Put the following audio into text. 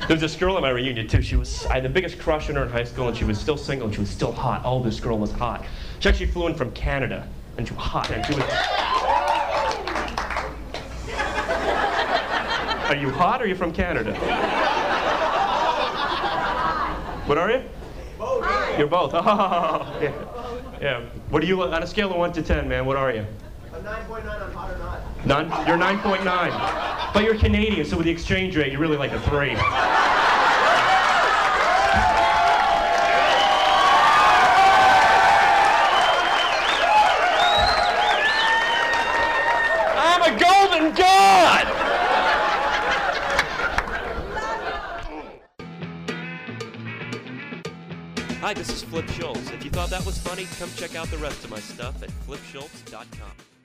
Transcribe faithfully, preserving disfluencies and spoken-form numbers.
There was this girl at my reunion too. She was, I had the biggest crush on her in high school, and she was still single, and she was still hot. Oh, this girl was hot. She actually flew in from Canada, and she was hot, and she was... Are you hot or are you from Canada? What are you? Both. You're both. Oh, yeah. Yeah. What are you, on a scale of one to ten, man, what are you? I'm nine point nine on hot or not. None? You're nine point nine. But you're Canadian, so with the exchange rate, you're really like a three. I'm a golden god! Hi, this is Flip Schultz. If you thought that was funny, come check out the rest of my stuff at flip schultz dot com.